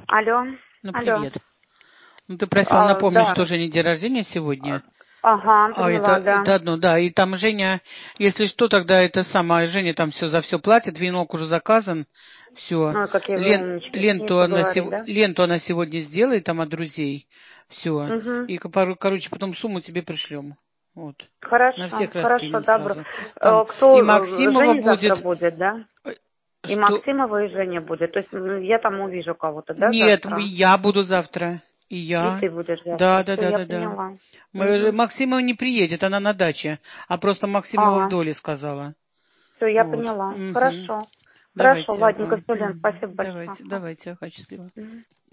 Алло, Ну, алло. привет. Ну, ты просил напомнить, Да. что Жене день рождения сегодня. Ага, А поняла, да. это одно, да. И там Женя, если что, тогда это самое, Женя там все за все платит, венок уже заказан, все. Ну, какие вы умнички, с ней Ленту поговорить, да? ленту она сегодня сделает там от друзей, все. Угу. И, короче, потом сумму тебе пришлем. Вот. На Хорошо, всех хорошо, раскинем добро. сразу. Там и Максимова Женя завтра будет. будет, да? И Что? Максимова, и Женя будет. То есть я там увижу кого-то, да, Нет, завтра? я буду завтра. И И я. ты будешь завтра. Да, да, Все, да, я да, да. поняла. Угу. Максимова не приедет, она на даче. А просто Максимова в Ага, доле сказала. все, я Вот. поняла. Мгм. Хорошо. Хорошо, Давайте, ладненько, ага. все, Лен, Мгм. спасибо большое. Давайте, давайте, ага, счастливо. Мгм.